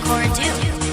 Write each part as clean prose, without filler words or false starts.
Cora do?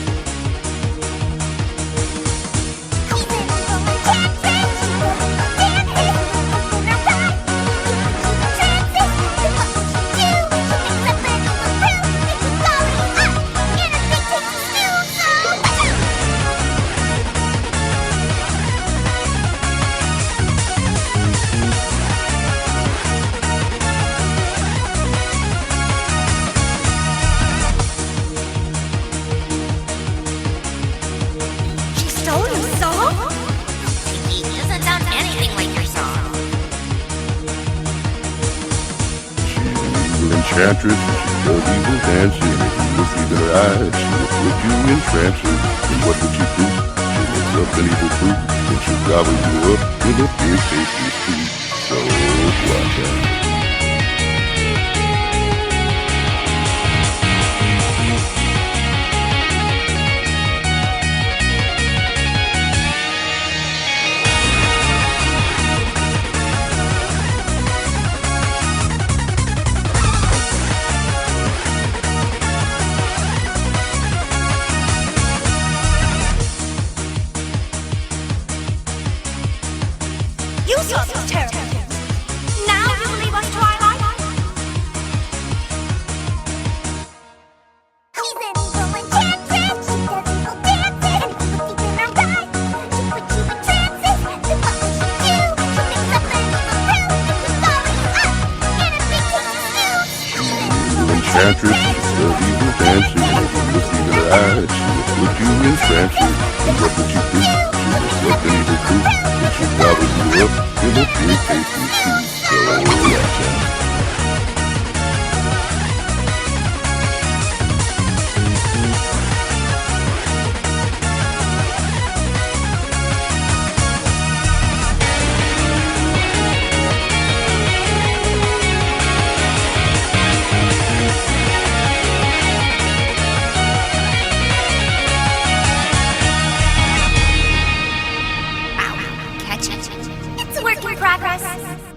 Stole your song? It doesn't sound anything like your song. She's an evil enchantress, she does evil dancing. If you look into her eyes, she will put you in trances. And what would she do? She'll mix up an evil fruit, and she'll gobble you up in a big tasty soup. So watch out. You saw those terrible things. Now you believe us, Twilight? She's an evil enchantress. She does evil dances. And look deep in her eyes. She puts you in trances. Then what will she do? She'll mix up an evil brew. And she'll swallow you up in a big tasty stew. She's an evil enchantress, she does evil dancing. If you look into her eyes, she will put you in trances. And what would you do? She'll mix up an evil fruit, and she'll gobble you up in a big tasty soup. So watch out. Catch it. It's a work in progress.